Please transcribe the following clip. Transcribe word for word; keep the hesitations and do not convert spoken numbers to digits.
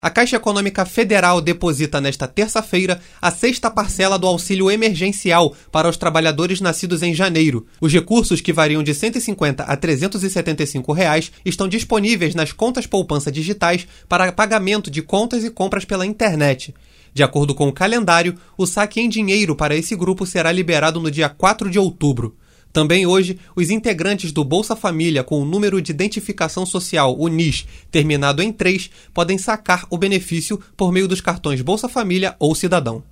A Caixa Econômica Federal deposita nesta terça-feira a sexta parcela do auxílio emergencial para os trabalhadores nascidos em janeiro. Os recursos, que variam de cento e cinquenta a trezentos e setenta e cinco reais, estão disponíveis nas contas poupança digitais para pagamento de contas e compras pela internet. De acordo com o calendário, o saque em dinheiro para esse grupo será liberado no dia quatro de outubro. Também hoje, os integrantes do Bolsa Família com o número de identificação social, o N I S, terminado em três, podem sacar o benefício por meio dos cartões Bolsa Família ou Cidadão.